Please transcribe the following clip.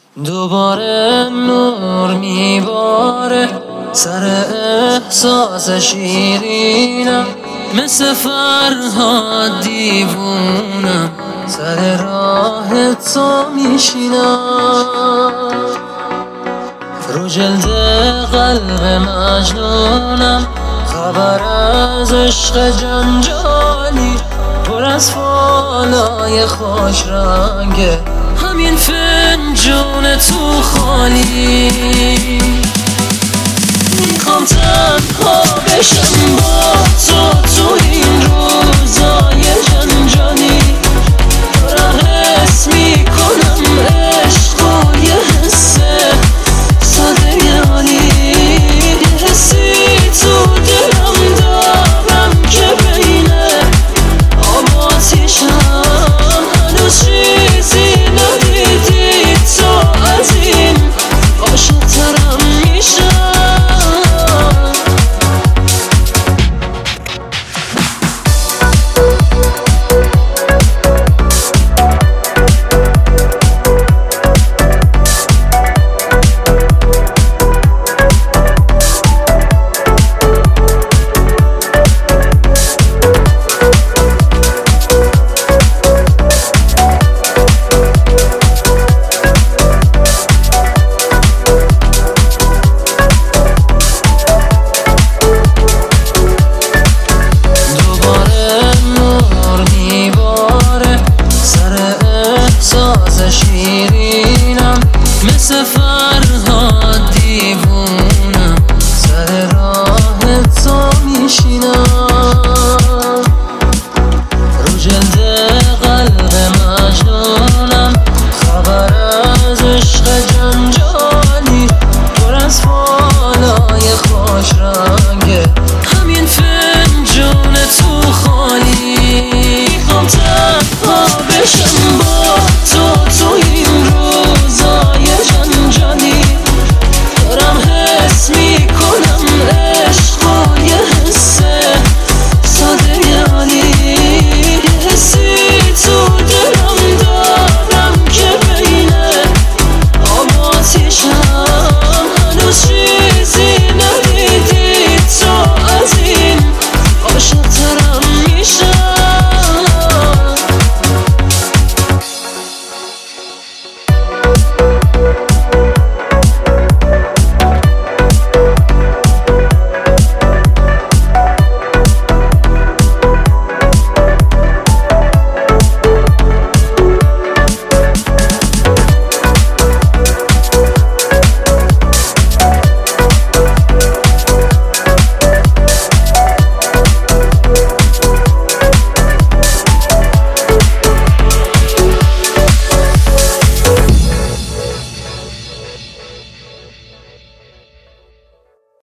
دوباره نور میباره سر احساس شیرینم، مثل فرهاد دیوونم سر راه تو میشینم. رو جلد قلب مجنونم خبر از عشق جنجالی، پر از فالای خوش رنگه همین فنجون تو خالی. میخوام تنها بشم با تو این روزای جنجالی، دارم حس میکنم عشق و یه حس ساده عالی، یه حسی تو دلم دارم که بینه آب و آتیشم هنوز چیزی ندیدی تو از این عاشق‌ترم میشم. شیرینم مثل فرهاد دیوونم سر